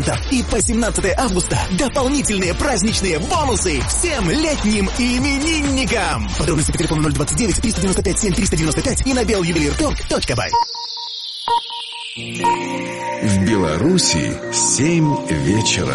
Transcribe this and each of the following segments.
марта и по 17 августа дополнительные праздничные бонусы всем летним именинникам. Подробности по телефону 029 395 7395 и на beljuvelirtorg.by. В Беларуси 7 вечера.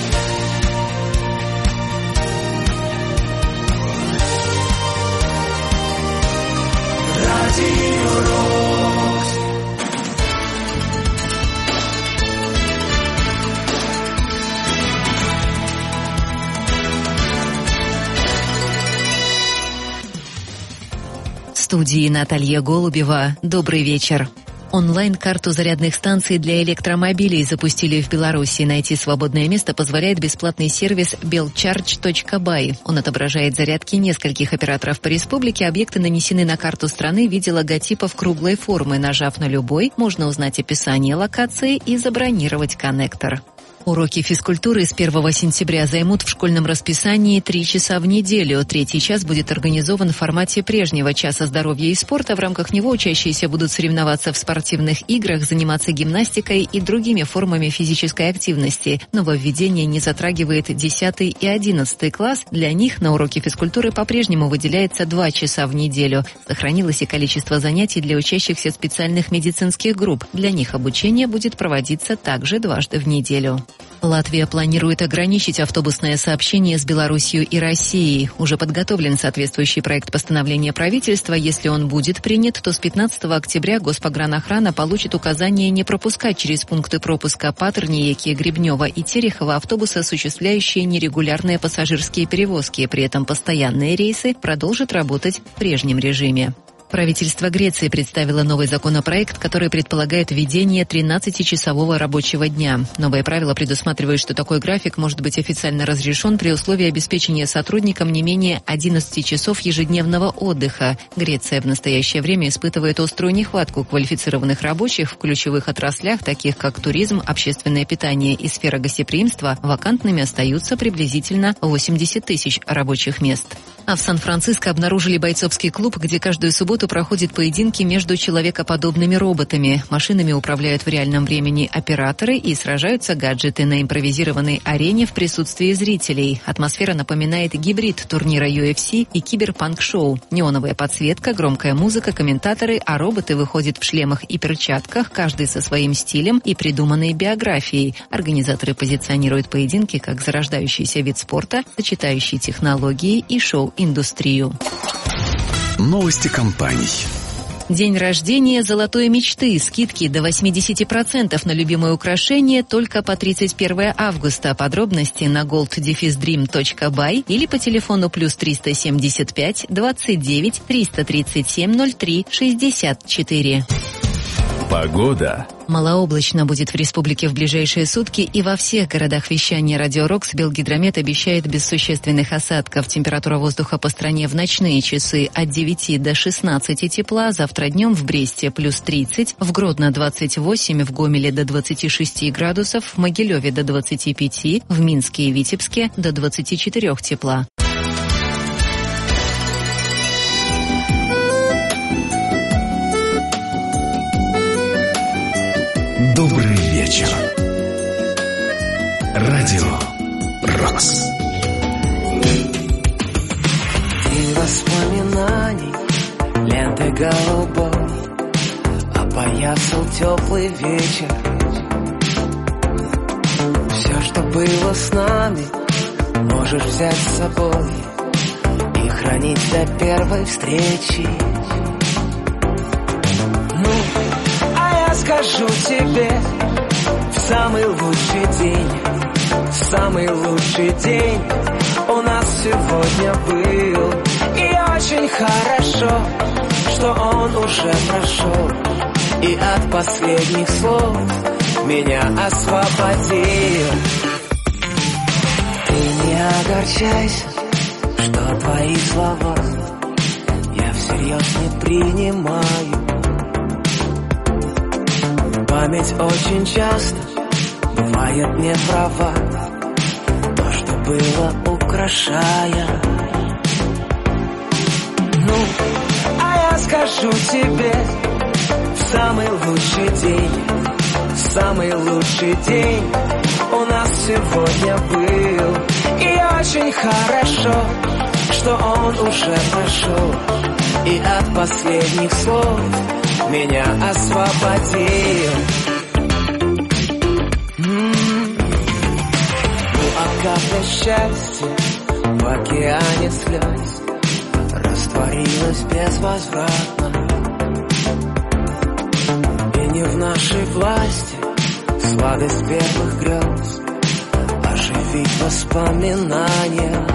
В студии Наталья Голубева. Добрый вечер. Онлайн-карту зарядных станций для электромобилей запустили в Беларуси. Найти свободное место позволяет бесплатный сервис belcharge.by. Он отображает зарядки нескольких операторов по республике. Объекты нанесены на карту страны в виде логотипов круглой формы. Нажав на любой, можно узнать описание локации и забронировать коннектор. Уроки физкультуры с 1 сентября займут в школьном расписании 3 часа в неделю. Третий час будет организован в формате прежнего часа здоровья и спорта. В рамках него учащиеся будут соревноваться в спортивных играх, заниматься гимнастикой и другими формами физической активности. Нововведение не затрагивает 10 и 11 класс. Для них на уроки физкультуры по-прежнему выделяется 2 часа в неделю. Сохранилось и количество занятий для учащихся специальных медицинских групп. Для них обучение будет проводиться также дважды в неделю. Латвия планирует ограничить автобусное сообщение с Белоруссией и Россией. Уже подготовлен соответствующий проект постановления правительства. Если он будет принят, то с 15 октября Госпогранохрана получит указание не пропускать через пункты пропуска Патерниеки, Гребнева и Терехова автобусы, осуществляющие нерегулярные пассажирские перевозки. При этом постоянные рейсы продолжат работать в прежнем режиме. Правительство Греции представило новый законопроект, который предполагает введение 13-часового рабочего дня. Новые правила предусматривают, что такой график может быть официально разрешен при условии обеспечения сотрудникам не менее 11 часов ежедневного отдыха. Греция в настоящее время испытывает острую нехватку квалифицированных рабочих в ключевых отраслях, таких как туризм, общественное питание и сфера гостеприимства. Вакантными остаются приблизительно 80 тысяч рабочих мест. А в Сан-Франциско обнаружили бойцовский клуб, где каждую субботу проходят поединки между человекоподобными роботами. Машинами управляют в реальном времени операторы и сражаются гаджеты на импровизированной арене в присутствии зрителей. Атмосфера напоминает гибрид турнира UFC и киберпанк-шоу. Неоновая подсветка, громкая музыка, комментаторы, а роботы выходят в шлемах и перчатках, каждый со своим стилем и придуманной биографией. Организаторы позиционируют поединки как зарождающийся вид спорта, сочетающий технологии и шоу-индустрию. Новости компаний. День рождения золотой мечты. Скидки до 80% на любимые украшения только по 31 августа. Подробности на gold-dream.by или по телефону +3 375 29 337 03 64. Погода. Малооблачно будет в республике в ближайшие сутки и во всех городах вещания «Радио Рокс». Белгидромет обещает без существенных осадков. Температура воздуха по стране в ночные часы от 9 до 16 тепла. Завтра днем в Бресте +30, в Гродно 28, в Гомеле до 26 градусов, в Могилеве до 25, в Минске и Витебске до 24 тепла. Добрый вечер. Радио Рокс. День воспоминаний, лентой голубой, опоясал теплый вечер. Все, что было с нами, можешь взять с собой и хранить до первой встречи. Скажу тебе, в самый лучший день у нас сегодня был. И очень хорошо, что он уже прошел, и от последних слов меня освободил. Ты не огорчайся, что твои слова я всерьез не принимаю. Память очень часто бывает не права, то, что было, украшая. Ну, а я скажу тебе, в самый лучший день у сегодня был. И очень хорошо, что он уже прошел, и от последних слов меня освободил. Ну а капля счастья в океане слез растворилась безвозвратно. И не в нашей власти сладость первых грез оживить воспоминания.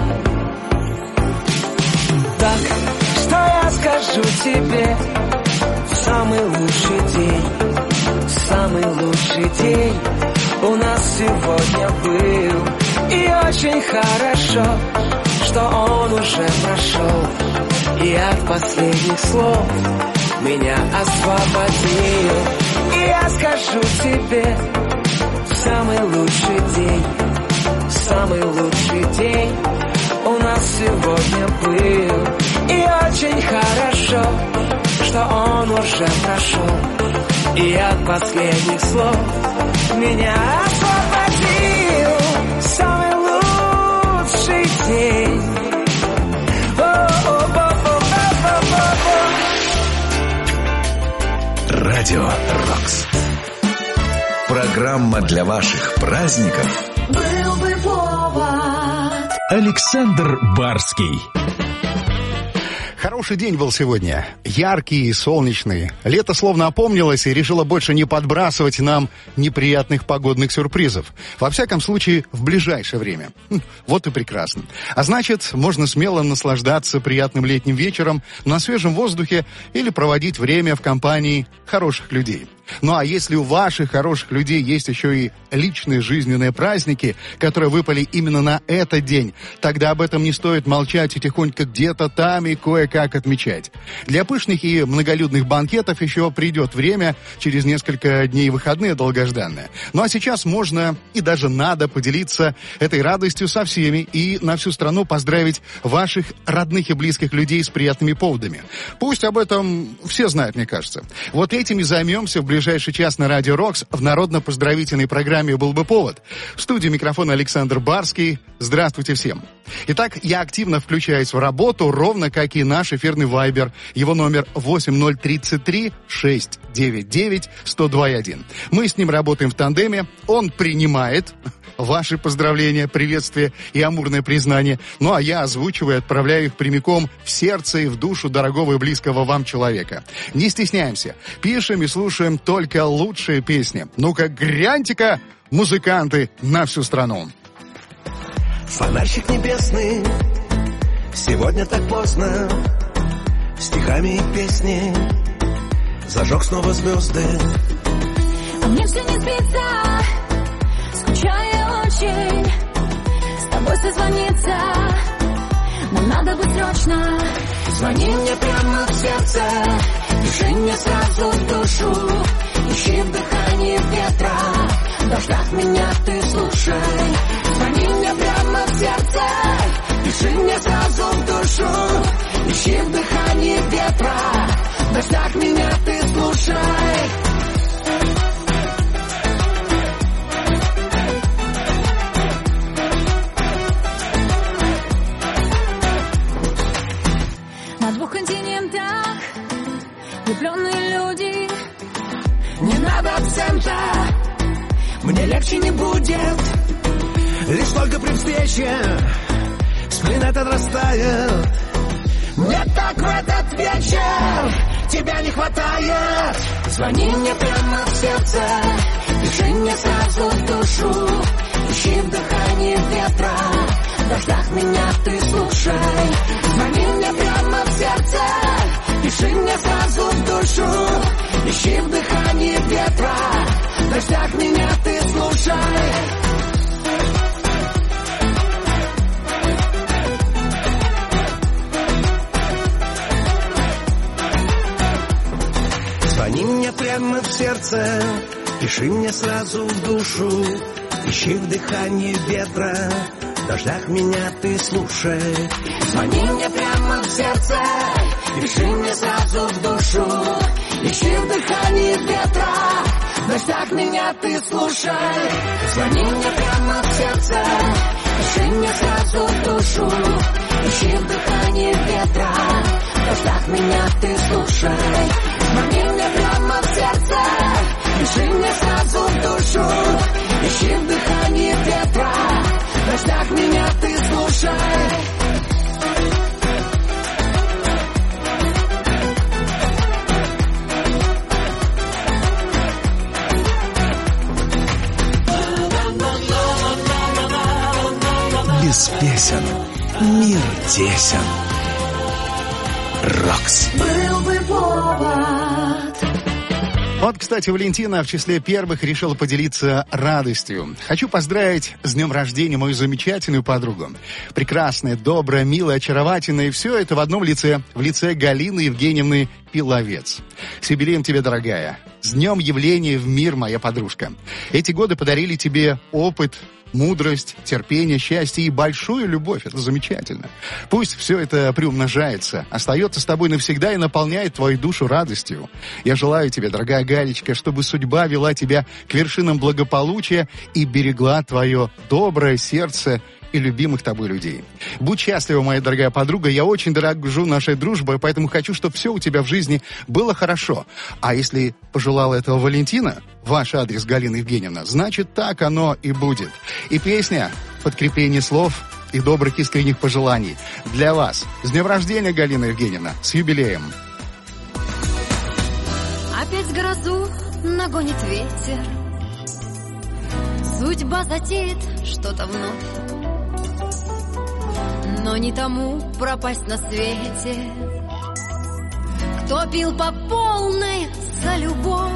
Так, что я скажу тебе в самый лучший день, самый лучший день у нас сегодня был. И очень хорошо, что он уже прошел, и от последних слов меня освободил. И я скажу тебе в самый лучший день, самый лучший день у нас сегодня был. И очень хорошо, что он уже прошел, и от последних слов меня освободил. Самый лучший день. Радио Рокс. Программа для ваших праздников. Был бы повод. Александр Барский. Хороший день был сегодня. Яркий и солнечный. Лето словно опомнилось и решило больше не подбрасывать нам неприятных погодных сюрпризов. Во всяком случае, в ближайшее время. Вот и прекрасно. А значит, можно смело наслаждаться приятным летним вечером на свежем воздухе или проводить время в компании хороших людей. Ну а если у ваших хороших людей есть еще и личные жизненные праздники, которые выпали именно на этот день, тогда об этом не стоит молчать и тихонько где-то там и кое-как отмечать. Для пышных и многолюдных банкетов еще придет время, через несколько дней выходные долгожданные. Ну а сейчас можно и даже надо поделиться этой радостью со всеми и на всю страну поздравить ваших родных и близких людей с приятными поводами. Пусть об этом все знают, мне кажется. Вот этим и займемся в ближайший час на Радио Рокс в народно-поздравительной программе «Был бы повод». В студии микрофона Александр Барский. Здравствуйте всем. Итак, я активно включаюсь в работу, ровно как и наш эфирный вайбер. Его номер 8033-699-1021. Мы с ним работаем в тандеме. Он принимает ваши поздравления, приветствия и амурное признание. Ну а я озвучиваю и отправляю их прямиком в сердце и в душу дорогого и близкого вам человека. Не стесняемся. Пишем и слушаем только лучшие песни. Ну-ка, гряньте-ка, музыканты, на всю страну. Фонарщик небесный, сегодня так поздно, стихами и песни зажег снова звезды. А мне все не спится, скучаю очень, с тобой созвониться, нам надо быть срочно. Звони мне прямо в сердце, дыши мне сразу в душу, ищи в дыхании ветра, в дождях меня ты слушай. Звони мне прямо в сердце, дыши мне сразу в душу, ищи в дыхании ветра, в дождях меня ты слушай. На двух континентах влюбленные люди, не надо акцента, мне легче не будет. Лишь только при встрече сплин этот растает. Мне так в этот вечер тебя не хватает. Звони мне прямо в сердце, дыши мне сразу в душу, ищи в дыхании ветра, в дождях меня ты слушай. Звони мне прямо в сердце, дыши мне сразу в душу, ищи в дыхании ветра, в дождях меня ты слушай. Звони мне прямо в сердце, пиши мне сразу в душу, ищи в дыхании ветра, в дождях меня ты слушай. Звони мне прямо в сердце, пиши мне сразу в душу, ищи в дыхании ветра, в дождях меня ты слушай. Звони мне прямо в сердце, Дыши мне сразу в душу, ищи в дыхании ветра. В дождях меня ты слушай, звони мне прямо в сердце. Дыши мне сразу в душу, ищи в дыхании ветра. В дождях меня ты слушай. Без песен мир тесен. Рокс. Был бы повод. Вот, кстати, Валентина в числе первых решила поделиться радостью. Хочу поздравить с днем рождения мою замечательную подругу. Прекрасная, добрая, милая, очаровательная. И все это в одном лице. В лице Галины Евгеньевны Пиловец. С юбилеем тебе, дорогая. С днем явления в мир, моя подружка. Эти годы подарили тебе опыт, мудрость, терпение, счастье и большую любовь. Это замечательно. Пусть все это приумножается, остается с тобой навсегда и наполняет твою душу радостью. Я желаю тебе, дорогая Галечка, чтобы судьба вела тебя к вершинам благополучия и берегла твое доброе сердце и любимых тобой людей. Будь счастлива, моя дорогая подруга. Я очень дорожу нашей дружбой, поэтому хочу, чтобы все у тебя в жизни было хорошо. А если пожелала этого Валентина, ваш адрес, Галина Евгеньевна, значит, так оно и будет. И песня «Подкрепление слов» и добрых искренних пожеланий для вас. С днем рождения, Галина Евгеньевна, с юбилеем. Опять грозу нагонит ветер, судьба затеет что-то вновь. Но не тому пропасть на свете, кто пил по полной за любовь.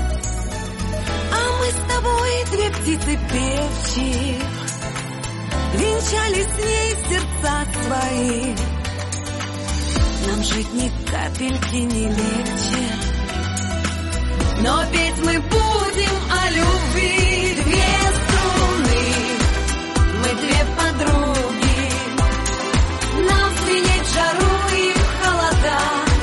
А мы с тобой две птицы певчие, венчали с ней сердца свои. Нам жить ни капельки не легче, но петь мы будем о любви. Две струны, мы две подруги, нам звенеть жару и холода.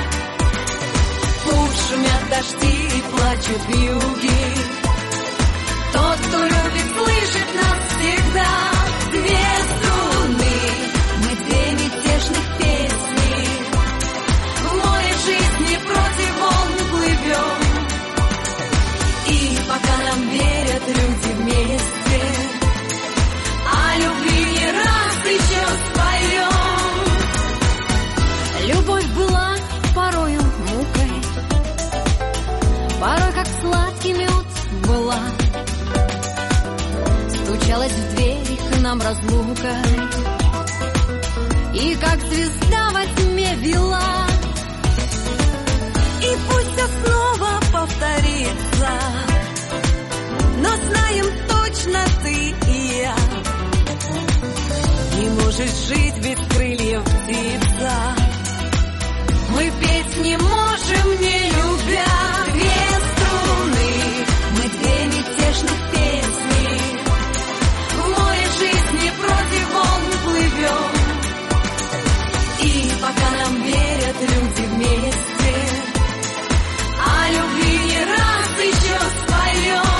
Пусть шумят дожди и плачут вьюги, тот, кто любит, слышит нас всегда. Две струны, мы две мятежных песни, в море жизни против волн плывем. И пока нам верят люди вместе, о любви не раз еще споем. Любовь была порою мукой, порой как сладкий мед была. Стучалась в дверь к нам разлука, и как звезда во тьме вела. И пусть все снова повторится, но знаем точно ты и я. Не можешь жить без крыльев, птица. Мы петь не можем, не любя. Две струны, мы две мятежных песни, в море жизни против волн плывем. И пока нам верят люди вместе, о любви не раз еще споем.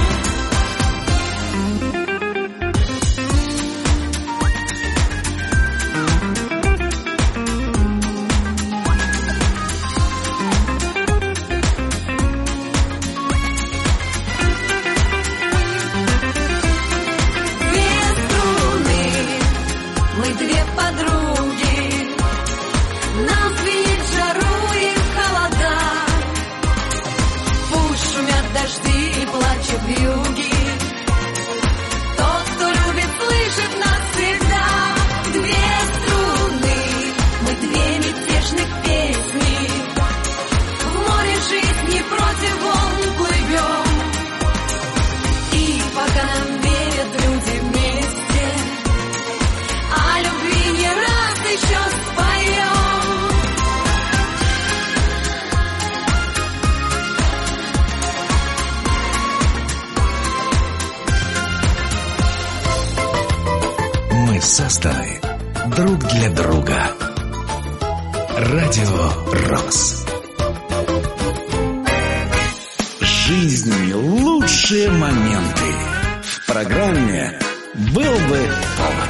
Созданы друг для друга. Радио Рокс. Жизнь — лучшие моменты. В программе Был бы повод.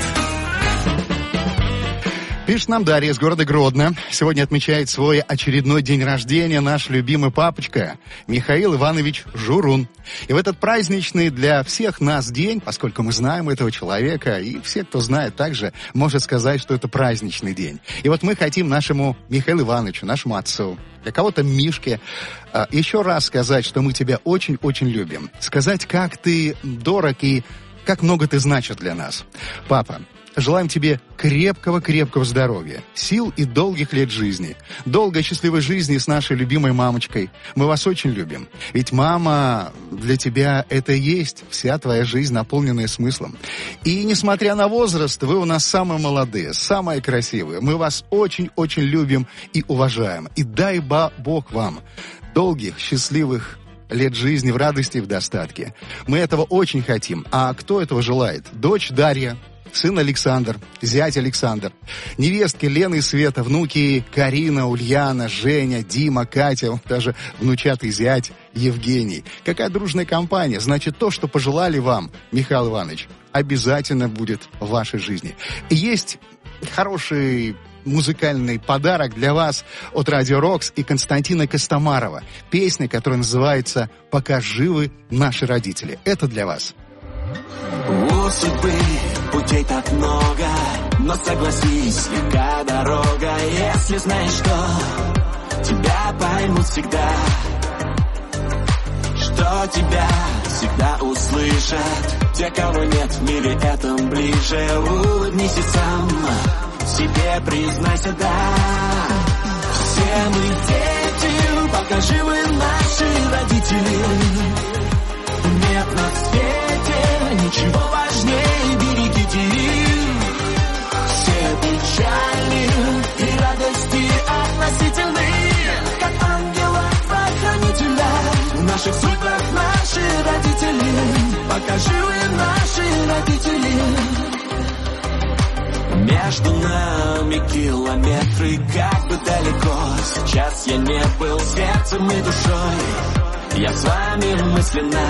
Пишет нам Дарья из города Гродно. Сегодня отмечает свой очередной день рождения наш любимый папочка Михаил Иванович Журун. И в этот праздничный для всех нас день, поскольку мы знаем этого человека, и все, кто знает, также может сказать, что это праздничный день. И вот мы хотим нашему Михаилу Ивановичу, нашему отцу, для кого-то Мишке, еще раз сказать, что мы тебя очень-очень любим. Сказать, как ты дорог и как много ты значишь для нас. Папа, желаем тебе крепкого-крепкого здоровья, сил и долгих лет жизни. Долгой счастливой жизни с нашей любимой мамочкой. Мы вас очень любим. Ведь мама для тебя это и есть вся твоя жизнь, наполненная смыслом. И несмотря на возраст, вы у нас самые молодые, самые красивые. Мы вас очень-очень любим и уважаем. И дай Бог вам долгих, счастливых лет жизни в радости и в достатке. Мы этого очень хотим. А кто этого желает? Дочь Дарья, сын Александр, зять Александр, невестки Лена и Света, внуки Карина, Ульяна, Женя, Дима, Катя, даже внучатый зять Евгений. Какая дружная компания. Значит, то, что пожелали вам, Михаил Иванович, обязательно будет в вашей жизни. И есть хороший музыкальный подарок для вас от Радио Рокс и Константина Костомарова. Песня, которая называется «Пока живы наши родители». Это для вас. У судьбы путей так много, но согласись, легка дорога, если знаешь, что тебя поймут всегда, что тебя всегда услышат. Те, кого нет в мире этом ближе, улыбнись и сам себе признайся, да. Все мы дети, пока живы наши родители. Нет на свете ничего важнее, берегите их. Все печали и радости относительны, как ангела-хранителя. В наших судьбах наши родители, пока живы наши родители. Между нами километры, как бы далеко. Сейчас я не был сердцем и душой, я с вами мысленно.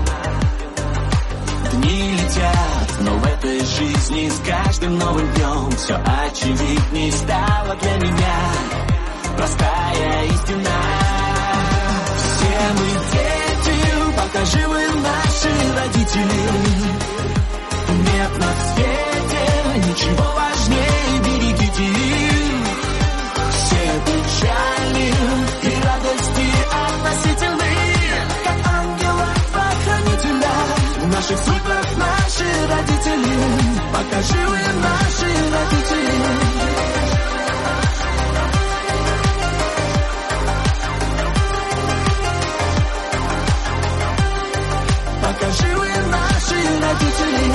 Дни летят, но в этой жизни с каждым новым днем все очевидней стало для меня простая истина. Все мы дети, пока живы наши родители. Нет на свете ничего важнее, берегите их. Все печали и радости относительны, как ангела-хранителя. В наших судьбах наши родители, пока живы наши родители. Пока живы наши родители.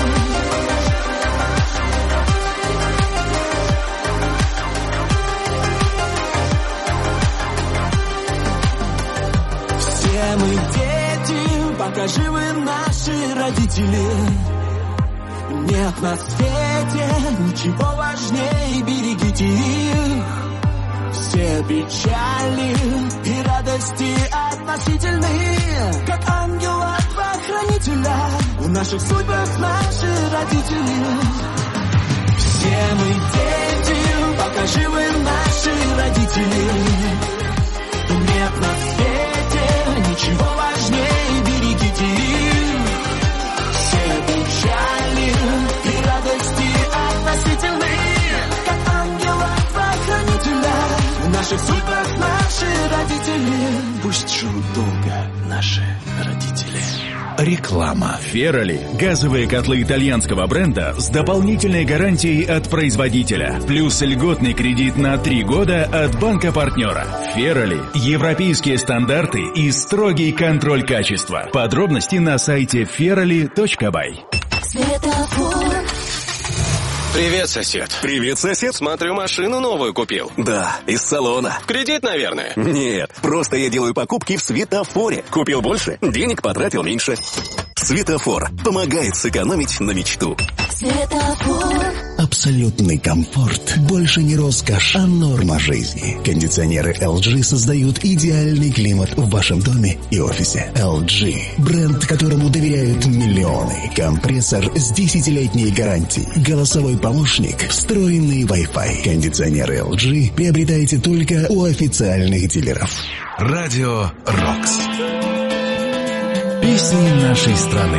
Все мы дети, пока живы наши родители. Нет на свете ничего важнее, берегите их. Все печали и радости относительны, как ангела-хранителя. В наших судьбах наши родители. Все мы дети, пока живы наши родители. Нет на свете ничего важнее, берегите их. Все печали и радости относительны, как ангела-хранителя. В наших судьбах наши родители. Пусть живут долго наши родители. Реклама. Ферроли – газовые котлы итальянского бренда с дополнительной гарантией от производителя. Плюс льготный кредит на 3 года от банка-партнера. Ферроли – европейские стандарты и строгий контроль качества. Подробности на сайте ferroli.by. Привет, сосед. Привет, сосед. Смотрю, машину новую купил. Да, из салона. В кредит, наверное? Нет, просто я делаю покупки в Светофоре. Купил больше, денег потратил меньше. Светофор помогает сэкономить на мечту. Светофор. Абсолютный комфорт больше не роскошь, а норма жизни. Кондиционеры LG создают идеальный климат в вашем доме и офисе. LG – бренд, которому доверяют миллионы. Компрессор с 10-летней гарантией. Голосовой помощник, встроенный Wi-Fi. Кондиционеры LG приобретайте только у официальных дилеров. Радио «Рокс». Песни нашей страны.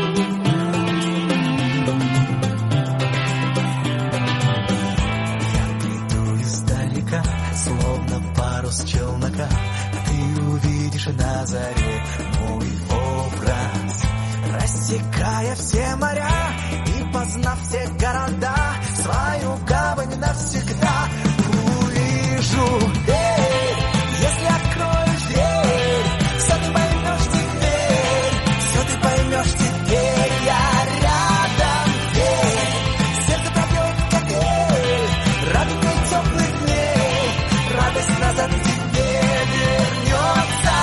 Я приду издалека, словно парус челнока. Ты увидишь на заре мой образ, рассекая все моря и познав все города, свою гавань навсегда увижу. Если откроешь дверь, все ты поймешь теперь, все ты поймешь теперь, я рядом, сердце пробьет капель, радугой теплых дней, радость назад тебе вернется.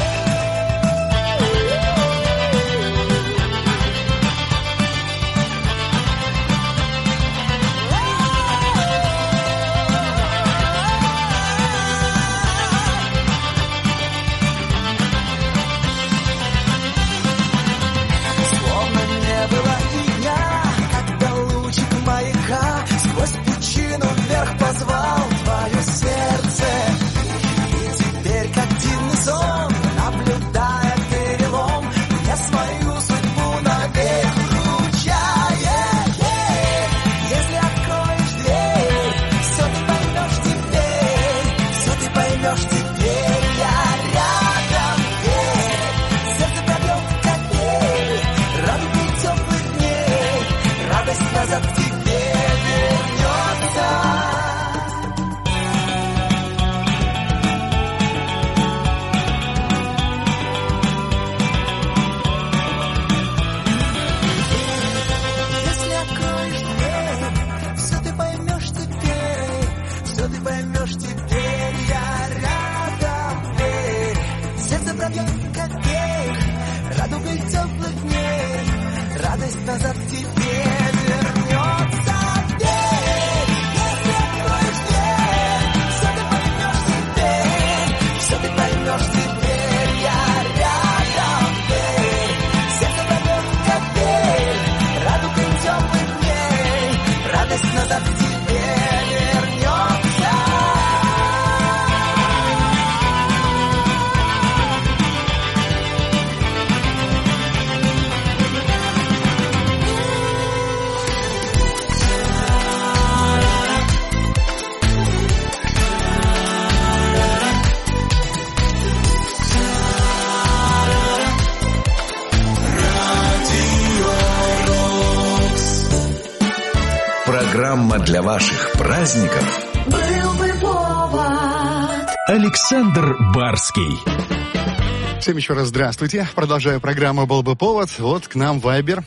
Позвал твое сердце, и теперь как дивный сон, наблюдая перелом, я свою судьбу навек вручает. Если откроешь дверь, все ты поймешь теперь, все ты поймешь теперь, я рядом, сердце пробьет капель, радугой теплых дней, радость назад к тебе вернется. Радость назад к тебе вернется. Если откроешь дверь, все ты поймешь теперь, все ты поймешь теперь, я рядом. Сердце пробьет капель, радугой теплых дней, радость назад к тебе вернется. Программа для ваших праздников. Был бы повод. Александр Барский. Всем еще раз здравствуйте. Продолжаю программу «Был бы повод». Вот к нам Вайбер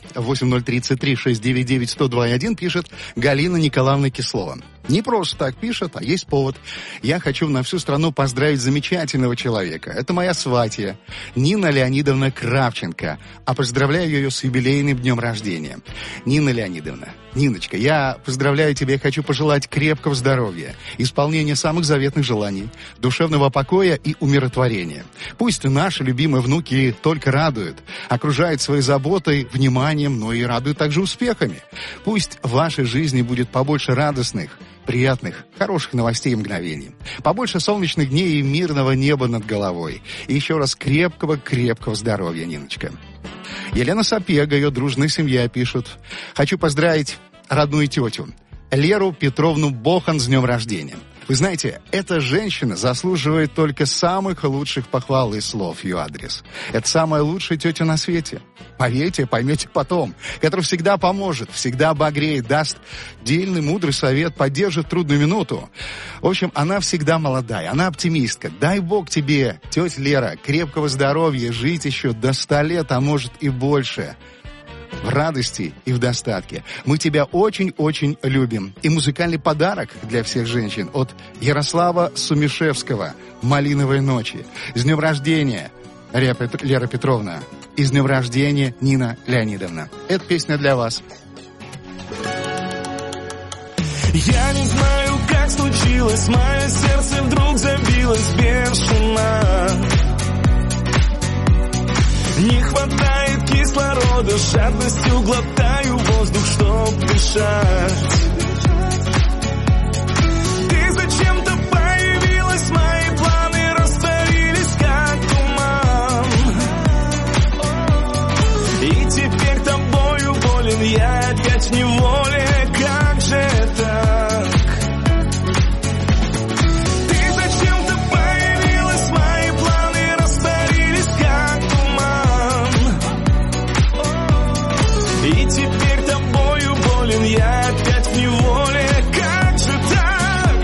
8033-699-1021 пишет Галина Николаевна Кислова. Не просто так пишет, а есть повод. Я хочу на всю страну поздравить замечательного человека. Это моя сватья, Нина Леонидовна Кравченко. А поздравляю ее с юбилейным днем рождения. Нина Леонидовна, Ниночка, я поздравляю тебя и хочу пожелать крепкого здоровья, исполнения самых заветных желаний, душевного покоя и умиротворения. Пусть наши любимые внуки только радуют, окружают своей заботой, вниманием, но и радуют также успехами. Пусть в вашей жизни будет побольше радостных, приятных, хороших новостей и мгновений. Побольше солнечных дней и мирного неба над головой. И еще раз крепкого здоровья, Ниночка. Елена Сапега, ее дружная семья, пишут. Хочу поздравить родную тетю Леру Петровну Бохан с днем рождения. Вы знаете, эта женщина заслуживает только самых лучших похвал и слов в ее адрес. Это самая лучшая тетя на свете. Поверьте, поймете потом. Которая всегда поможет, всегда обогреет, даст дельный, мудрый совет, поддержит трудную минуту. В общем, она всегда молодая, она оптимистка. Дай Бог тебе, тетя Лера, крепкого здоровья, жить еще до 100 лет, а может и больше. В радости и в достатке. Мы тебя очень-очень любим. И музыкальный подарок для всех женщин от Ярослава Сумишевского «Малиновые ночи». С днем рождения, Лера Петровна. И с днем рождения, Нина Леонидовна. Эта песня для вас. Я не знаю, как случилось, мое сердце вдруг забилось бешено. Не хватает кислорода, с жадностью глотаю воздух, чтоб дышать. Ты зачем-то появилась, мои планы растворились, как туман. И теперь тобою болен, я опять в неволе, как же так? Ты зачем-то появилась, мои планы растворились, как туман. И теперь тобою болен, я опять в неволе, как же так?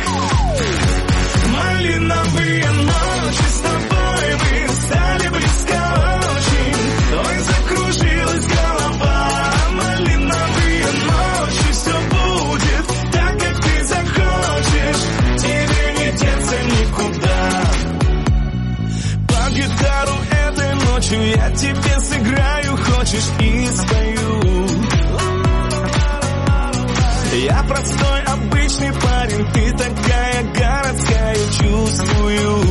Малиновые ночи с тобой, мы стали близко очень. Ой, закружилась голова. Малиновые ночи, все будет так, как ты захочешь. Тебе не деться никуда. Под гитару этой ночью я тебе сыграю, хочешь, и спою. Я простой, обычный парень, ты такая городская, чувствую.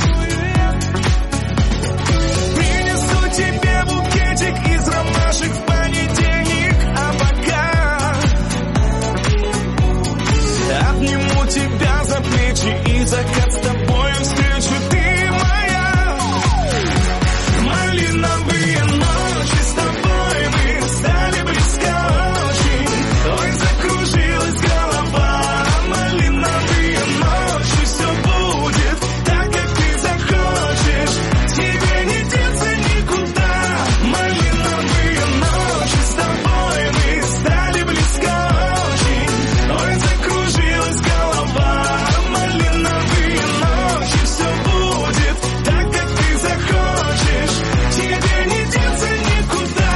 Принесу тебе букетик из ромашек в понедельник, а пока обниму тебя за плечи и закат с тобой встречу. Ты моя. Малиновые ночи с тобой, мы стали близко очень. Ой, закружилась голова. Малиновые ночи, все будет так, как ты захочешь. Тебе не деться никуда. Малиновые ночи с тобой, мы стали близко очень. Ой, закружилась голова. Малиновые ночи, все будет так, как ты захочешь. Тебе не деться никуда.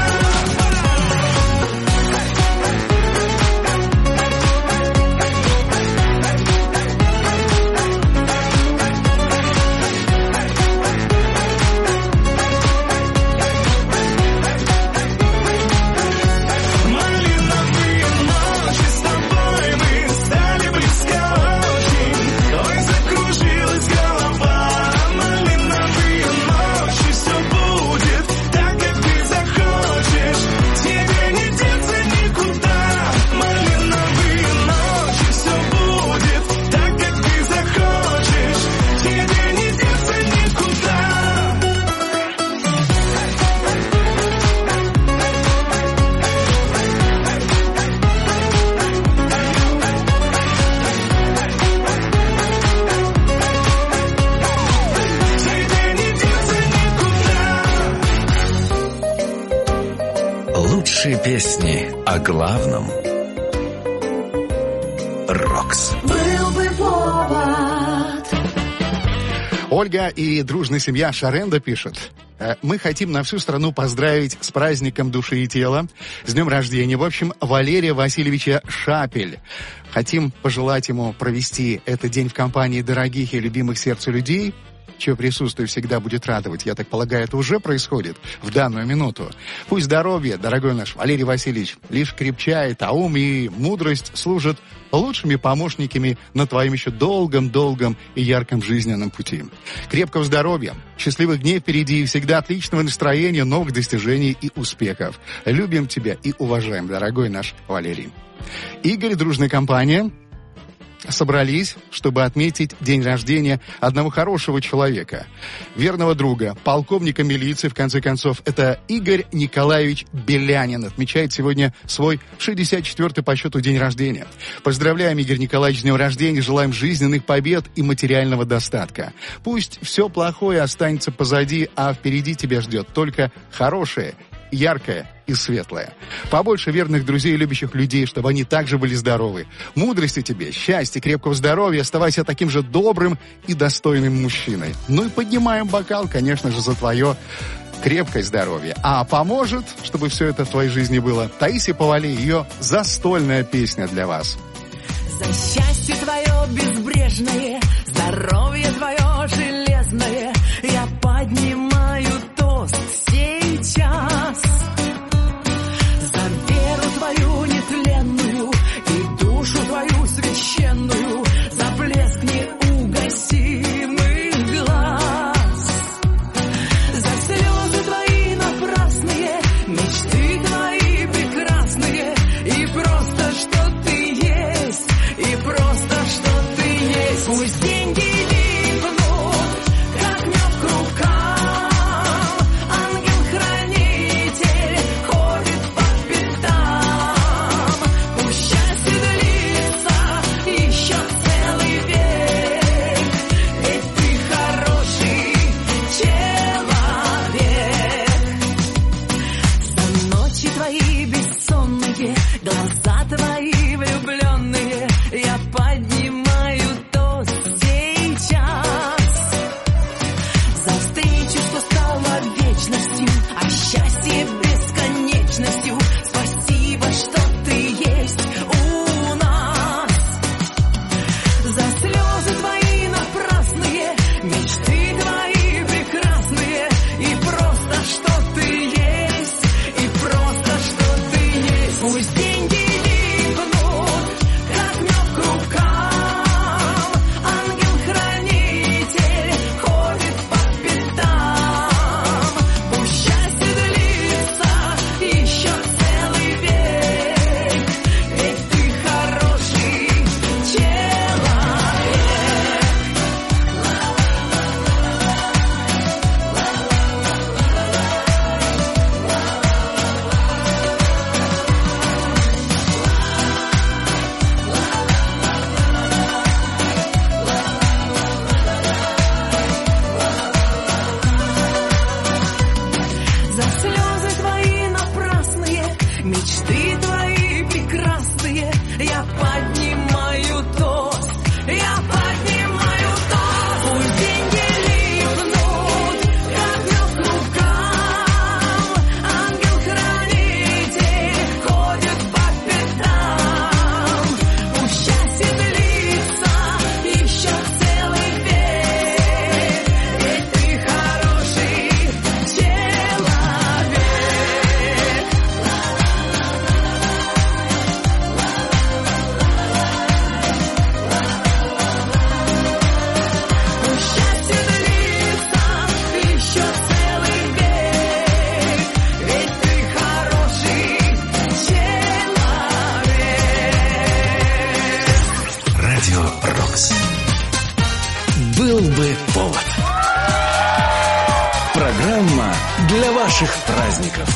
Малиновые ночи с тобой, мы стали близко очень. Ой, закружилась голова. Малиновые ночи, все будет так, как ты захочешь. Тебе не деться никуда. Малиновые ночи, все будет так, как ты захочешь. Тебе не деться никуда. Тебе не деться никуда. Лучшие песни о главном. Рокс. Был бы повод. Ольга и дружная семья Шаренда пишет. Мы хотим на всю страну поздравить с праздником души и тела, с днем рождения, в общем, Валерия Васильевича Шапель. Хотим пожелать ему провести этот день в компании дорогих и любимых сердцу людей, чье присутствие всегда будет радовать. Я так полагаю, это уже происходит в данную минуту. Пусть здоровье, дорогой наш Валерий Васильевич, лишь крепчает, а ум и мудрость служат лучшими помощниками на твоем еще долгом и ярком жизненном пути. Крепкого здоровья, счастливых дней впереди и всегда отличного настроения, новых достижений и успехов. Любим тебя и уважаем, дорогой наш Валерий. Игорь, дружная компания, собрались, чтобы отметить день рождения одного хорошего человека, верного друга, полковника милиции, в конце концов. Это Игорь Николаевич Белянин. Отмечает сегодня свой 64-й по счету день рождения. Поздравляем, Игорь Николаевич, с днем рождения, желаем жизненных побед и материального достатка. Пусть все плохое останется позади, а впереди тебя ждет только хорошее, яркое и светлое. Побольше верных друзей и любящих людей, чтобы они также были здоровы. Мудрости тебе, счастья, крепкого здоровья. Оставайся таким же добрым и достойным мужчиной. Ну и поднимаем бокал, конечно же, за твое крепкое здоровье. А поможет, чтобы все это в твоей жизни было, Таисия Повалий, ее застольная песня для вас. За счастье твое безбрежное, здоровье твое железное, я поднимаю тост сейчас. За веру твою нетленную и душу твою священную. будет повод. Программа для ваших праздников.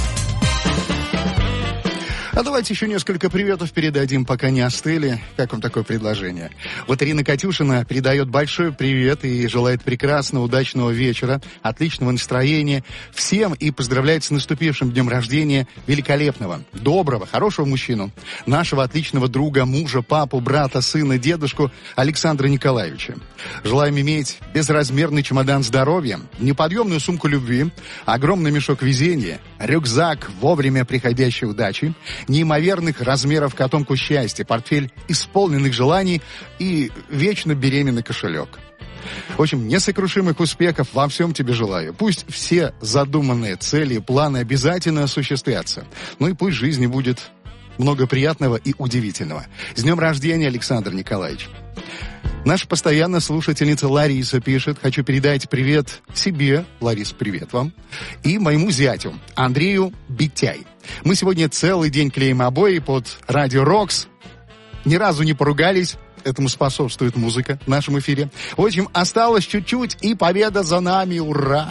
А давайте еще несколько приветов передадим, пока не остыли. Как вам такое предложение? Вот Ирина Катюшина передает большой привет и желает прекрасного, удачного вечера, отличного настроения всем и поздравляет с наступившим днем рождения великолепного, доброго, хорошего мужчину, нашего отличного друга, мужа, папу, брата, сына, дедушку Александра Николаевича. Желаем иметь безразмерный чемодан здоровья, неподъемную сумку любви, огромный мешок везения, рюкзак вовремя приходящей удачи, неимоверных размеров котомку счастья, портфель исполненных желаний и вечно беременный кошелек. В общем, несокрушимых успехов во всем тебе желаю. Пусть все задуманные цели и планы обязательно осуществятся. Ну и пусть в жизни будет много приятного и удивительного. С днем рождения, Александр Николаевич. Наша постоянная слушательница Лариса пишет: хочу передать привет себе, Ларис, привет вам, и моему зятю Андрею Битяй. Мы сегодня целый день клеим обои под радио «Рокс». Ни разу не поругались. Этому способствует музыка в нашем эфире. В общем, осталось чуть-чуть, и победа за нами. Ура!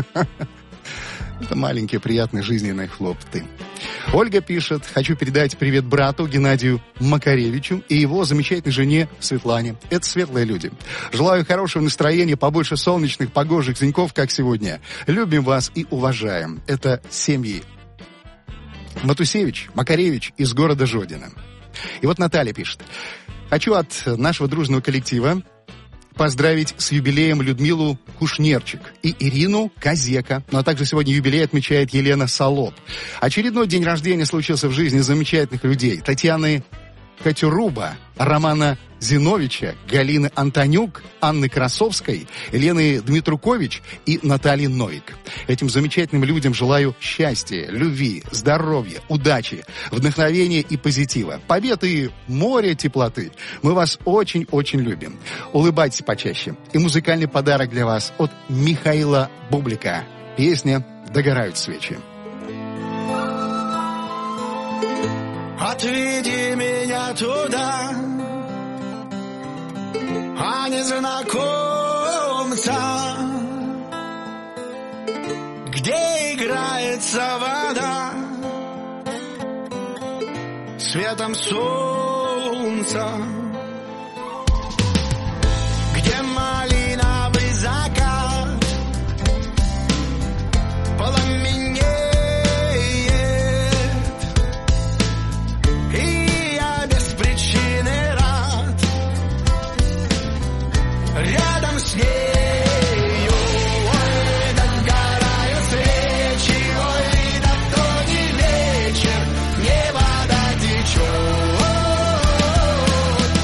Это маленькие приятные жизненные хлопоты. Ольга пишет: хочу передать привет брату Геннадию Макаревичу и его замечательной жене Светлане. Это светлые люди. Желаю хорошего настроения, побольше солнечных, погожих деньков, как сегодня. Любим вас и уважаем. Это семьи Матусевич, Макаревич из города Жодино. И вот Наталья пишет: хочу от нашего дружного коллектива поздравить с юбилеем Людмилу Кушнерчик и Ирину Козека. Ну а также сегодня юбилей отмечает Елена Солоп. Очередной день рождения случился в жизни замечательных людей. Татьяны Катюруба, Романа Зиновича, Галины Антонюк, Анны Красовской, Елены Дмитрукович и Натальи Новик. Этим замечательным людям желаю счастья, любви, здоровья, удачи, вдохновения и позитива, побед и моря теплоты. Мы вас очень-очень любим. Улыбайтесь почаще. И музыкальный подарок для вас от Михаила Бублика. Песня «Догорают свечи». Отведи меня туда, а незнакомца, где играется вода светом солнца, где малиновый закат пламенеет. Рядом с нею, ой, догорают свечи, ой, да то не вечер, небо дотечет.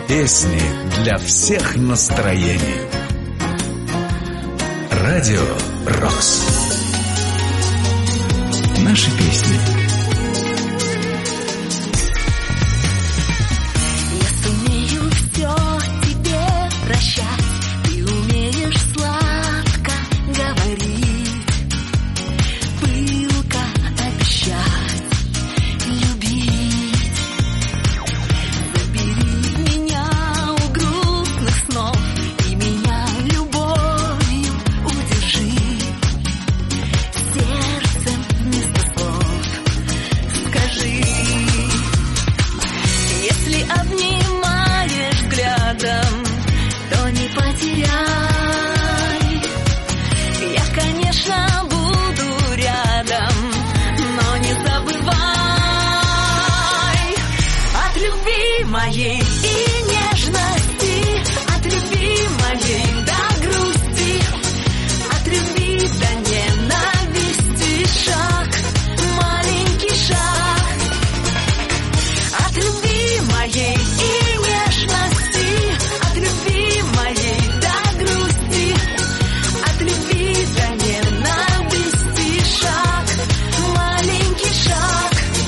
Песни для всех настроений. Радио Рокс. Наши песни. Я сумею все тебе прощать. Ты умеешь сладко говорить, пылко обещать, любить. Забери меня у грустных снов и меня любовью удержи. Сердцем вместо слов скажи. Если обнимаешь взглядом, то не потеряй. Я, конечно, буду рядом, но не забывай. От любви моей и нежности, от любви моей до грусти, от любви до ненависти шаг, маленький шаг. От любви моей и нежности, от любви моей до грусти, от любви до ненависти шаг, маленький шаг.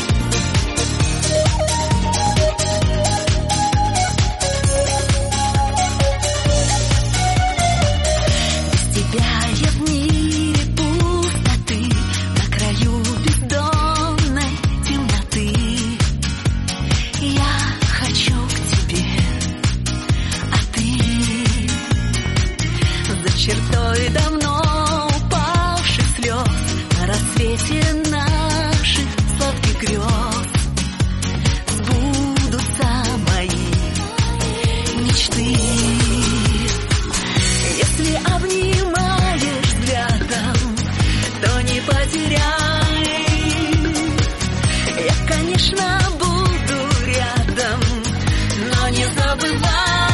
Без тебя я в мире пустоты, на краю бездонной темноты. Я хочу к тебе, а ты за чертой давно упавших слез, на рассвете наших сладких грез сбудутся мои мечты. Если обнимаешь взглядом, то не потеряй. Я, конечно, буду рядом, но не забывай.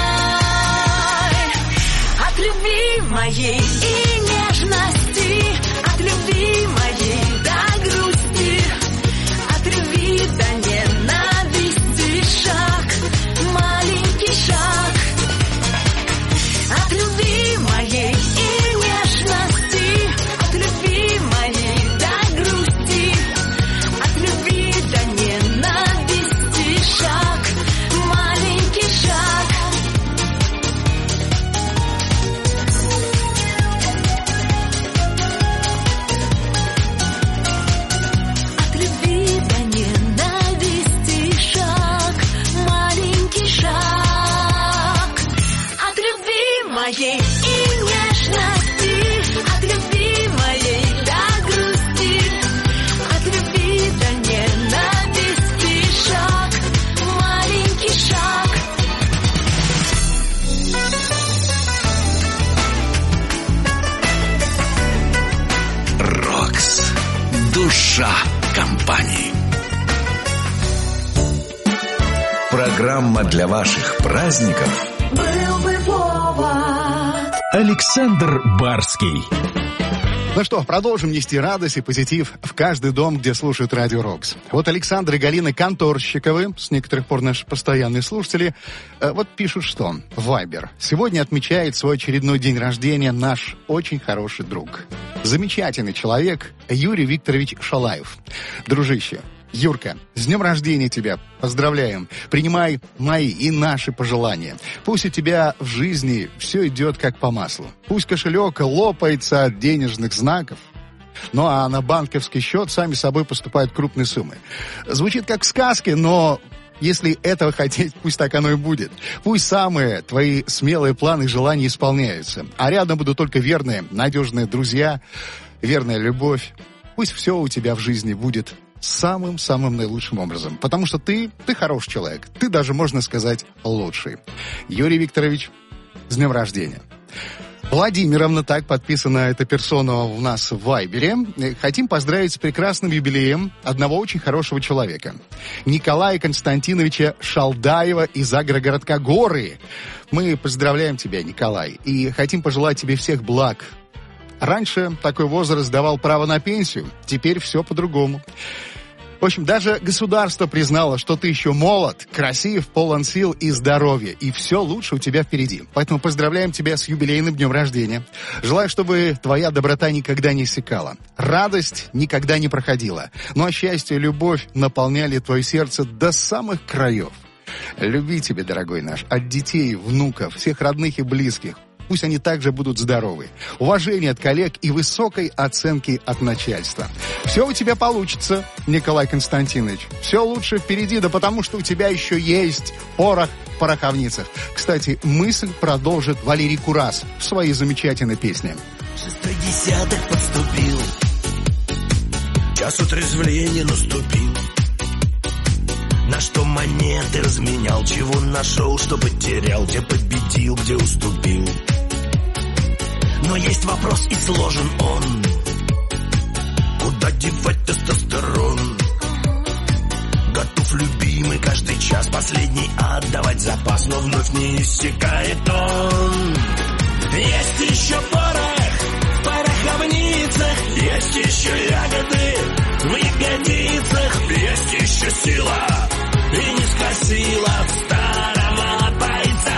От любви моей и нежности, от любви моей до грусти, от любви до ненависти шаг, маленький шаг. От любви моей и нежности, от любви моей до грусти, от любви до ненависти шаг, маленький шаг. От любви до ненависти шаг, маленький шаг. От любви моей и нежности, от любви моей до грусти, от любви до ненависти шаг, маленький шаг. Рокс. Душа компании. Программа для ваших праздников. Был бы повод. Александр Барский. Ну что, продолжим нести радость и позитив в каждый дом, где слушают Радио Рокс. Вот Александр и Галина Конторщиковы, с некоторых пор наши постоянные слушатели, вот пишут, что Вайбер. Сегодня отмечает свой очередной день рождения наш очень хороший друг. Замечательный человек Юрий Викторович Шалаев. Дружище, Юрка, с днем рождения тебя поздравляем. Принимай мои и наши пожелания. Пусть у тебя в жизни все идет как по маслу. Пусть кошелек лопается от денежных знаков. Ну а на банковский счет сами собой поступают крупные суммы. Звучит как в сказке, но если этого хотеть, пусть так оно и будет. Пусть самые твои смелые планы и желания исполняются. А рядом будут только верные, надежные друзья, верная любовь. Пусть все у тебя в жизни будет самым-самым наилучшим образом. Потому что ты хороший человек. Ты даже, можно сказать, лучший. Юрий Викторович, с днем рождения. Владимировна, так подписана эта персона у нас в Вайбере. Хотим поздравить с прекрасным юбилеем одного очень хорошего человека. Николая Константиновича Шалдаева из агрогородка Горы. Мы поздравляем тебя, Николай, и хотим пожелать тебе всех благ. Раньше такой возраст давал право на пенсию, теперь все по-другому. В общем, даже государство признало, что ты еще молод, красив, полон сил и здоровья. И все лучше у тебя впереди. Поэтому поздравляем тебя с юбилейным днем рождения. Желаю, чтобы твоя доброта никогда не иссякала. Радость никогда не проходила. Ну а счастье и любовь наполняли твое сердце до самых краев. Люби тебя, дорогой наш, от детей, внуков, всех родных и близких. Пусть они также будут здоровы. Уважение от коллег и высокой оценки от начальства. Все у тебя получится, Николай Константинович. Все лучше впереди, да потому что у тебя еще есть порох в пороховницах. Кстати, мысль продолжит Валерий Курас в своей замечательной песне. 60-х подступил, час отрезвления наступил. На что монеты разменял, чего нашел, что потерял, где победил, где уступил. Но есть вопрос, и сложен он: куда девать тестостерон? Готов, любимый, каждый час последний отдавать запас, но вновь не иссякает он. Есть еще порох в пороховницах, есть еще ягоды в ягодицах, есть еще сила и низкая сила старого бойца.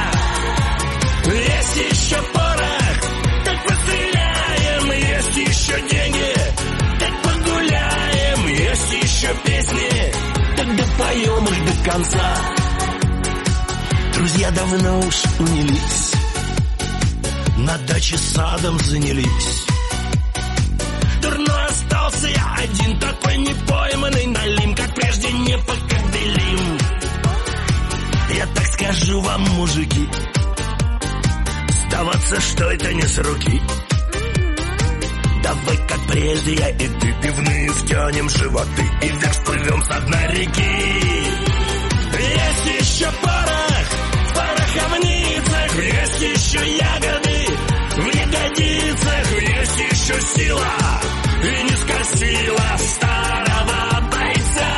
Есть еще порох, так постреляем, есть еще деньги, так погуляем, есть еще песни, тогда поем их до конца. Друзья давно уж унялись, на даче садом занялись. Дурной остался я один, такой непойманный налим, как прежде непоколебим. Я так скажу вам, мужики, сдаваться, что это не с руки. Давай, как прежде, я и ты, пивные втянем животы и вверх всплывем с дна реки. Есть еще порох в пороховницах, есть еще ягоды в ягодицах, есть еще сила и низкая сила старого бойца.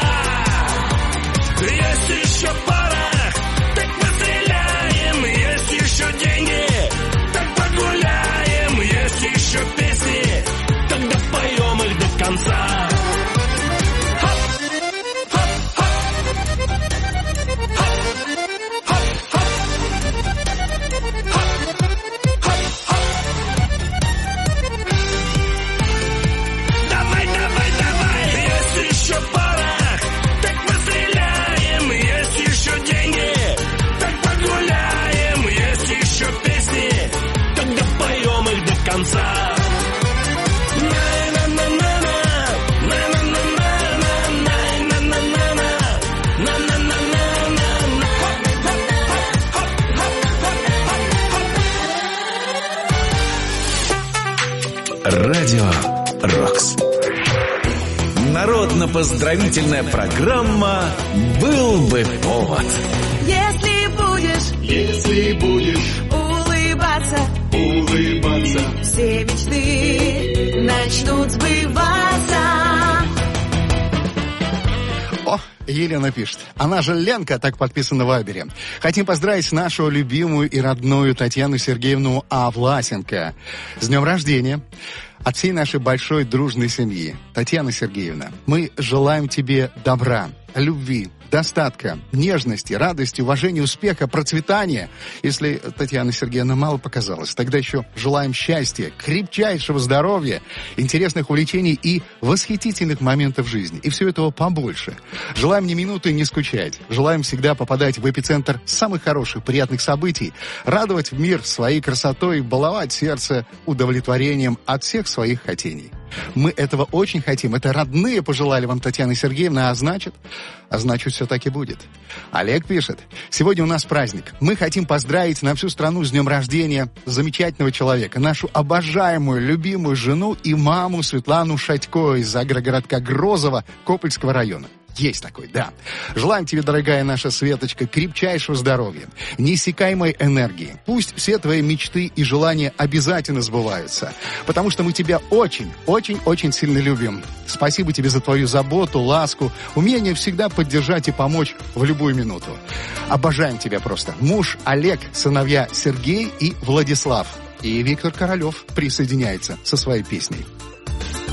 Есть еще порох, так постреляем, есть еще деньги, так погуляем, есть еще песни, тогда поем их до конца. Радио Рокс. Народно-поздравительная программа «Был бы повод». Если будешь улыбаться, все мечты начнут сбываться. О, Елена пишет. Она же Ленка, так подписана в Вайбере. Хотим поздравить нашу любимую и родную Татьяну Сергеевну Власенко с днем рождения. От всей нашей большой дружной семьи. Татьяна Сергеевна, мы желаем тебе добра, любви, достатка, нежности, радости, уважения, успеха, процветания. Если Татьяна Сергеевна мало показалась, тогда еще желаем счастья, крепчайшего здоровья, интересных увлечений и восхитительных моментов жизни. И все этого побольше. Желаем ни минуты не скучать. Желаем всегда попадать в эпицентр самых хороших, приятных событий, радовать мир своей красотой, баловать сердце удовлетворением от всех своих хотений. Мы этого очень хотим. Это родные пожелали вам, Татьяна Сергеевна, а значит, все так и будет. Олег пишет. Сегодня у нас праздник. Мы хотим поздравить на всю страну с днем рождения замечательного человека, нашу обожаемую, любимую жену и маму Светлану Шатько из агрогородка Грозово Копольского района. Есть такой, да. Желаем тебе, дорогая наша Светочка, крепчайшего здоровья, неиссякаемой энергии. Пусть все твои мечты и желания обязательно сбываются, потому что мы тебя очень, очень, очень сильно любим. Спасибо тебе за твою заботу, ласку, умение всегда поддержать и помочь в любую минуту. Обожаем тебя просто. Муж Олег, сыновья Сергей и Владислав. И Виктор Королев присоединяется со своей песней.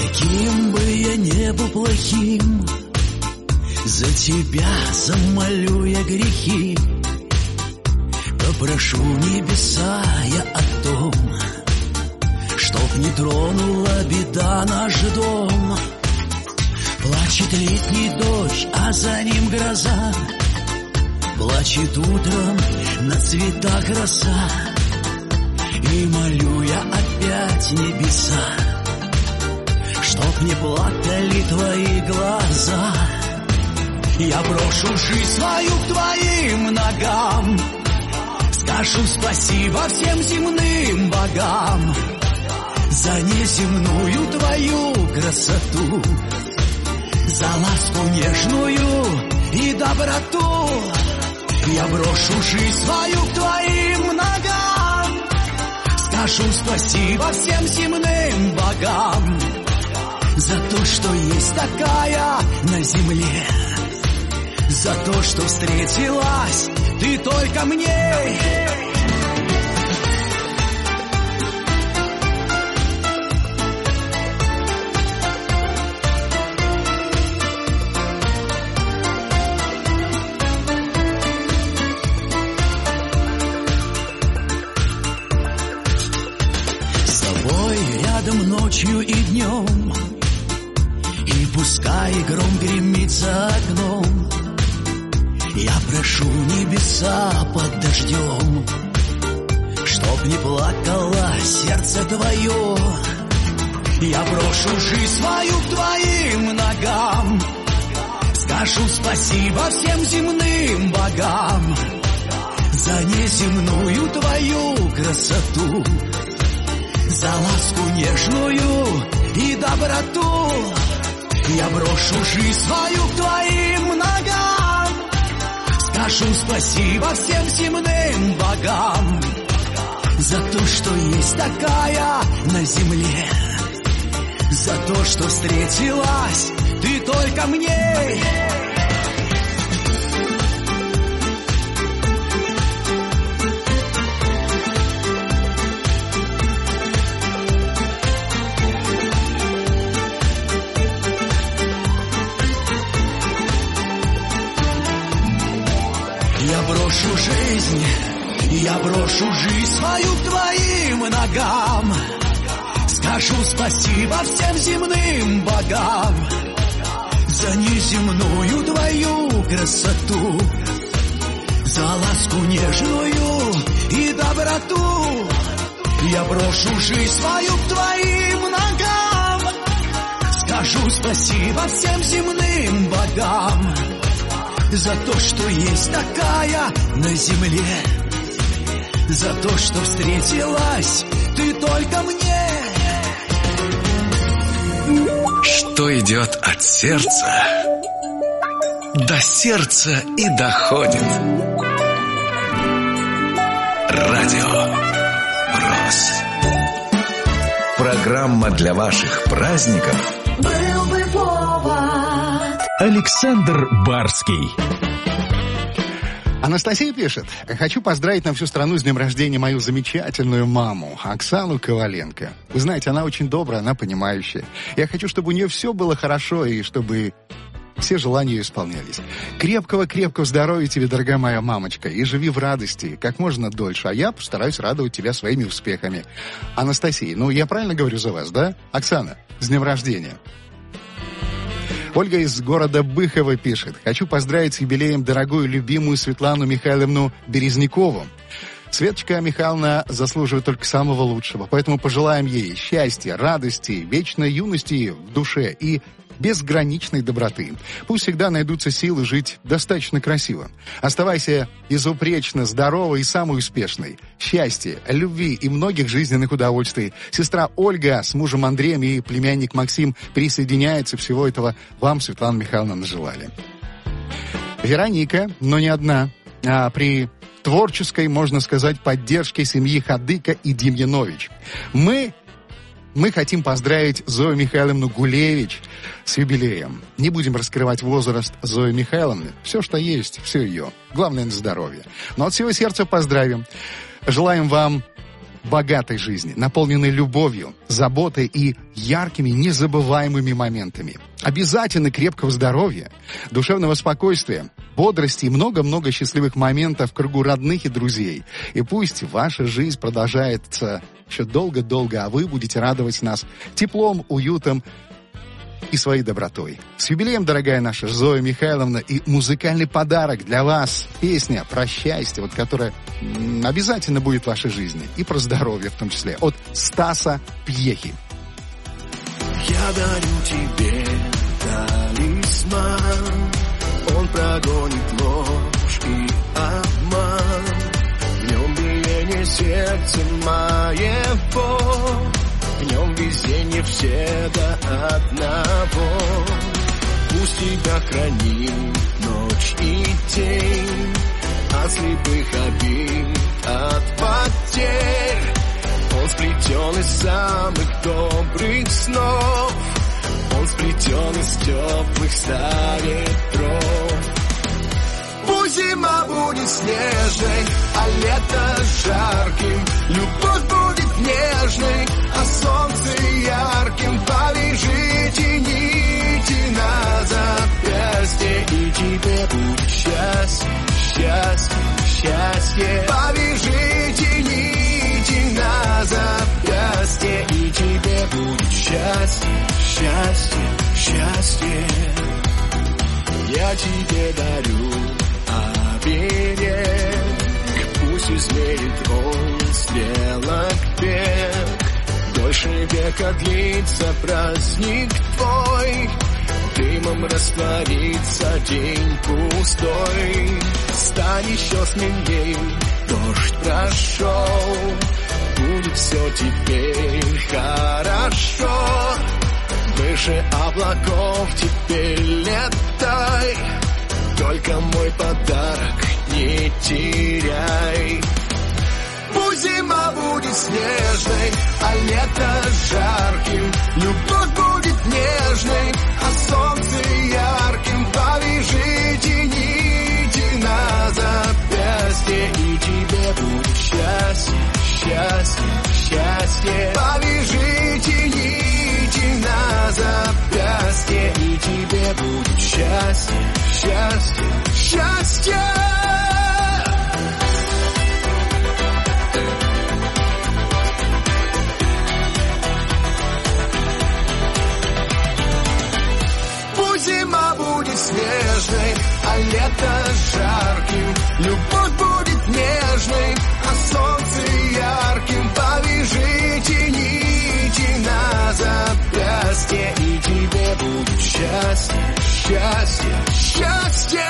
Каким бы я не был плохим, за тебя замолю я грехи. Попрошу небеса я о том, чтоб не тронула беда наш дом. Плачет летний дождь, а за ним гроза. Плачет утром на цветах роса. И молю я опять небеса, чтоб не плакали твои глаза. Я брошу жизнь свою к твоим ногам, скажу спасибо всем земным богам за неземную твою красоту, за ласку нежную и доброту. Я брошу жизнь свою к твоим ногам, скажу спасибо всем земным богам за то, что есть такая на земле, за то, что встретилась ты только мне. С тобой рядом ночью и днем, и пускай гром гремит за окном, я прошу небеса под дождем, чтоб не плакало сердце твое. Я брошу жизнь свою к твоим ногам, скажу спасибо всем земным богам за неземную твою красоту, за ласку нежную и доброту. Я брошу жизнь свою к твоим ногам, скажу спасибо всем земным богам за то, что есть такая на земле, за то, что встретилась ты только мне. Я брошу жизнь свою к твоим ногам, скажу спасибо всем земным богам за неземную твою красоту, за ласку нежную и доброту. Я брошу жизнь свою к твоим ногам, скажу спасибо всем земным богам за то, что есть такая на земле, за то, что встретилась ты только мне. Что идет от сердца, до сердца и доходит. Радио Рос. Программа для ваших праздников. Был бы повод. Александр Барский. Анастасия пишет: хочу поздравить на всю страну с днем рождения мою замечательную маму, Оксану Коваленко. Вы знаете, она очень добрая, она понимающая. Я хочу, чтобы у нее все было хорошо и чтобы все желания ее исполнялись. Крепкого-крепкого здоровья тебе, дорогая моя мамочка, и живи в радости как можно дольше, а я постараюсь радовать тебя своими успехами. Анастасия, ну я правильно говорю за вас, да? Оксана, с днем рождения. Ольга из города Быхова пишет: хочу поздравить с юбилеем дорогую любимую Светлану Михайловну Березнякову. Светочка Михайловна заслуживает только самого лучшего, поэтому пожелаем ей счастья, радости, вечной юности в душе и безграничной доброты. Пусть всегда найдутся силы жить достаточно красиво. Оставайся безупречно здоровой и самой успешной. Счастья, любви и многих жизненных удовольствий. Сестра Ольга с мужем Андреем и племянник Максим присоединяются. Всего этого вам, Светлана Михайловна, нажелали. Вероника, но не одна, а при творческой, можно сказать, поддержке семьи Хадыка и Демьянович. Мы хотим поздравить Зою Михайловну Гулевич с юбилеем. Не будем раскрывать возраст Зои Михайловны. Все, что есть, все ее. Главное, на здоровье. Но от всего сердца поздравим. Желаем вам богатой жизни, наполненной любовью, заботой и яркими, незабываемыми моментами. Обязательно крепкого здоровья, душевного спокойствия, бодрости и много-много счастливых моментов в кругу родных и друзей. И пусть ваша жизнь продолжается еще долго-долго, а вы будете радовать нас теплом, уютом и своей добротой. С юбилеем, дорогая наша Зоя Михайловна, и музыкальный подарок для вас. Песня про счастье, вот, которая обязательно будет в вашей жизни. И про здоровье в том числе. От Стаса Пьехи. Я дарю тебе талисман, он прогонит ложь и обман. В нем биение сердца моего, в нем везение все до одного. Пусть тебя хранит ночь и день от слепых обид, от потерь. Он сплетен из самых добрых снов, он сплетен из теплых ста ветров. Пусть зима будет снежной, а лето жарким, любовь будет нежной, а солнце ярким. Повяжите нити на запястье, и тебе будет счастье, счастье, счастье. Повяжите нити на запястье, и тебе будет счастье, счастье, счастье. Я тебе дарю оберег, пусть измерит он стрелок век. Дольше века длится праздник твой, дымом растворится день пустой. Стань еще смелей, дождь прошел, будет все теперь хорошо. Выше облаков теперь летай, только мой подарок не теряй. Пусть зима будет снежной, а лето жарким, любовь будет нежной, а солнце ярким. Повяжите нити на запястье, и тебе будет счастье, счастье, счастье. Повяжите нити на запястье, и тебе будет счастье, счастье, счастье. Пусть зима будет снежной, а лето жарким, любовь будет нежной, а солнце ярким. Повяжите нити на запястье, и тебе будет счастье, счастье, счастье.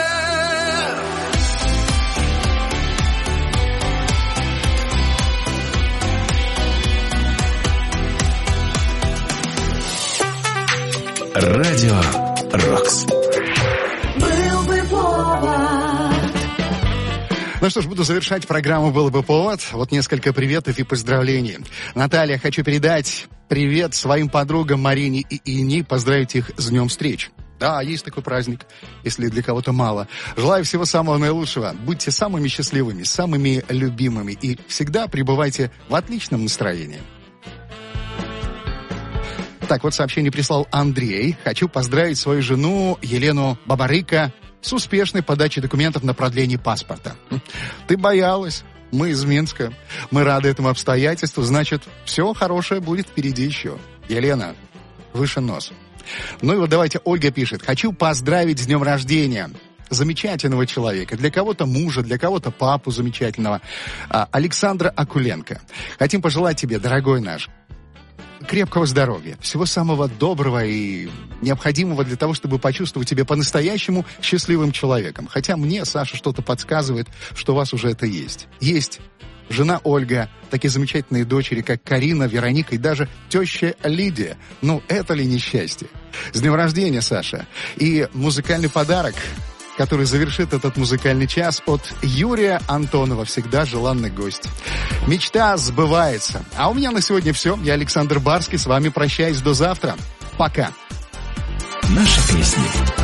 Радио Рокс. Был бы повод. Ну что ж, буду завершать программу «Был бы повод». Вот несколько приветов и поздравлений. Наталья, хочу передать привет своим подругам Марине и Ине, поздравить их с Днем встреч. Да, есть такой праздник, если для кого-то мало. Желаю всего самого наилучшего. Будьте самыми счастливыми, самыми любимыми и всегда пребывайте в отличном настроении. Так, вот сообщение прислал Андрей. Хочу поздравить свою жену Елену Бабарыка с успешной подачей документов на продление паспорта. Ты боялась. Мы из Минска. Мы рады этому обстоятельству. Значит, все хорошее будет впереди еще. Елена, выше нос. Ну и вот давайте, Ольга пишет. Хочу поздравить с днем рождения замечательного человека. Для кого-то мужа, для кого-то папу замечательного. Александра Акуленко. Хотим пожелать тебе, дорогой наш, крепкого здоровья, всего самого доброго и необходимого для того, чтобы почувствовать себя по-настоящему счастливым человеком. Хотя мне, Саша, что-то подсказывает, что у вас уже это есть. Есть жена Ольга, такие замечательные дочери, как Карина, Вероника и даже теща Лидия. Ну, это ли не счастье? С днем рождения, Саша. И музыкальный подарок, который завершит этот музыкальный час, от Юрия Антонова, всегда желанный гость. Мечта сбывается. А у меня на сегодня все. Я Александр Барский, с вами прощаюсь до завтра. Пока. Наши песни.